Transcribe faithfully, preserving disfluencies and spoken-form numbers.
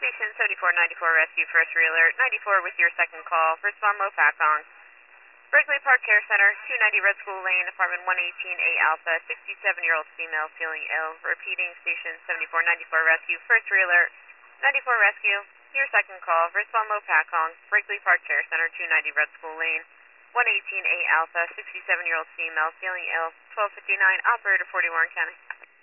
Station seventy-four ninety-four Rescue First Realtor, ninety-four with your second call. First one, Mo Pakong. Berkeley Park Care Center, two ninety Red School Lane, apartment one eighteen A Alpha, sixty-seven-year-old female feeling ill. Repeating, Station seventy-four ninety-four Rescue First Realtor, ninety-four Rescue, your second call. First one, Mo Pakong. Berkeley Park Care Center, two ninety Red School Lane, one eighteen A Alpha, sixty-seven-year-old female feeling ill. twelve fifty-nine, operator forty Warren County.